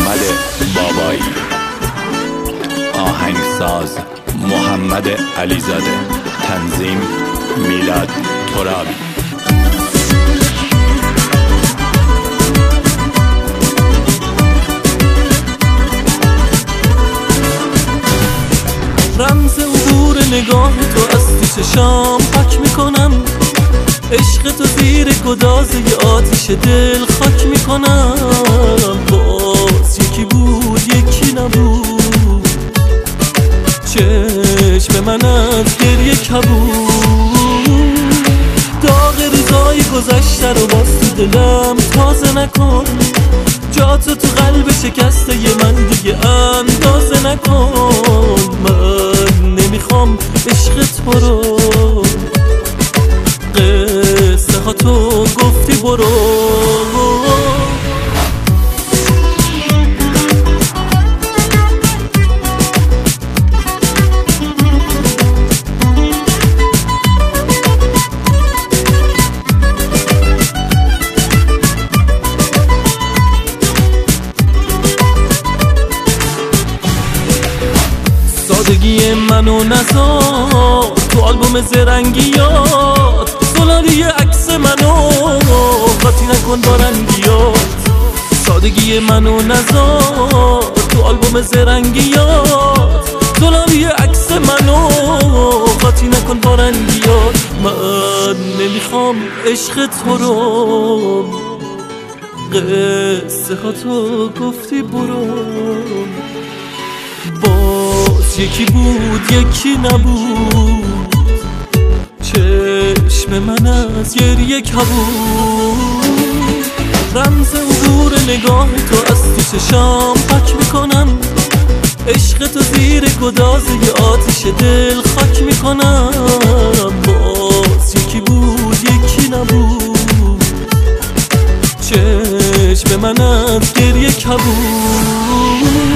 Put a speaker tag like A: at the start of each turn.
A: محمد بابایی، آهنگساز محمد علیزاده، تنظیم میلاد ترابی.
B: رمز عبور نگاه تو از تو چشام پاک میکنم، عشق تو زیر گدازه آتیش دل خاک میکنم. باز یکی بود یکی نبود، چشم من از گریه کبود. داغ روزای گذشته رو باز تو دلم تازه نکن، جاتو تو قلب شکسته من دیگه اندازه نکن. من نمیخوام عشق تو رو، قصه ها تو گفتی برو. سادگی منو نذار تو آلبوم زرنگیات، سلالی عکس منو قاطی نکن با رنگیات. سادگی منو نذار تو آلبوم زرنگیات، سلالی عکس منو قاطی نکن با رنگیات. من نمیخوام عشق تو رو، قصه ها تو گفتی برو. باز یکی بود یکی نبود، چشم من از گریه کبود. رمز عبور نگاه تو از تو چشام پاک میکنم، عشق تو زیر گدازه آتیش دل خاک میکنم. باز یکی بود یکی نبود، چشم من از گریه کبود.